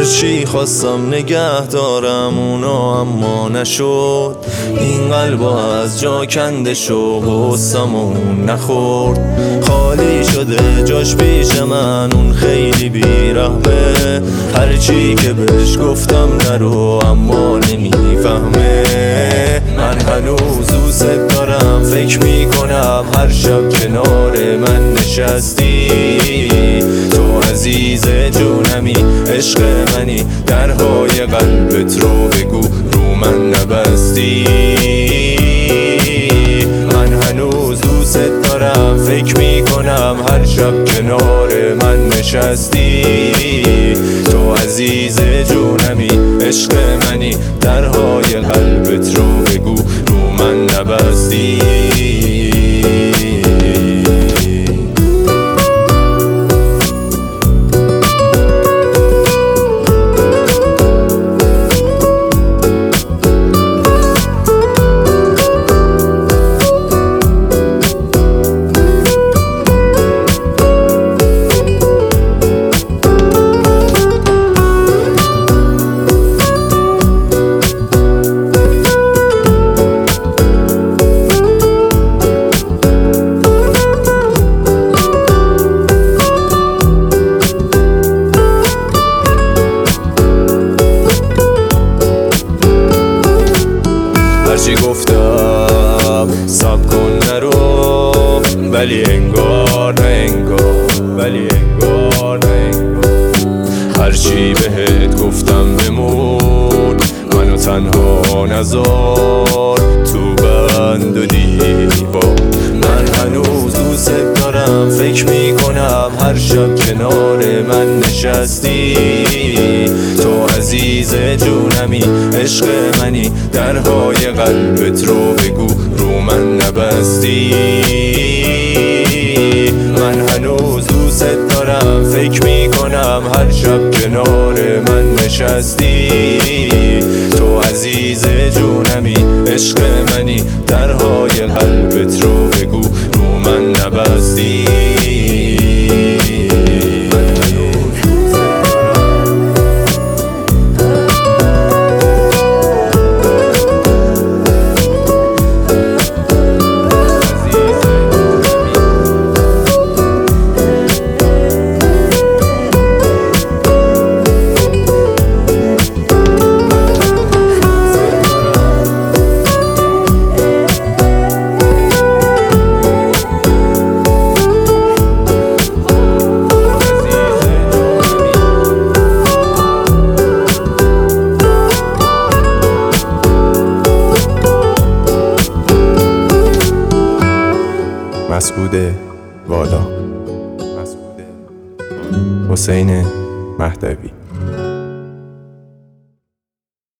هرچی خواستم نگه دارم اونو اما نشد. این قلبا از جا کنده شو غصم اون نخورد. خالی شده جاش پیش من، اون خیلی بیرحمه. هرچی که بهش گفتم نرو اما نمیفهمه. من هنوز دوست دارم، فکر میکنم هر شب کنار من نشستی. تو عزیز جونمی، عشق منی، درهای قلبت رو بگو رو من نبستی. من هنوز دوست دارم، فکر میکنم هر شب کنار من نشستی. تو عزیز جونمی، عشق منی، درهای قلبت رو بگو رو من نبستی. هرچی گفتم سب کن نرو، ولی انگار نه انگار، ولی انگار نه انگار. هرچی بهت گفتم بمون، منو تنها نذار تو بند و دیوار. من هنوز دوست دارم، فکر میکنم هر شب کنار من نشستی. تو عزیز جونمی، عشق منی، درهای قلبت رو بگو رو من نبستی. من هنوز دوست دارم، فکر میکنم هر شب کنار من نشستی. تو عزیز جونمی، عشق منی، درهای قلبت رو بگو رو من نبستی. مسعود والا، حسین مهدوی.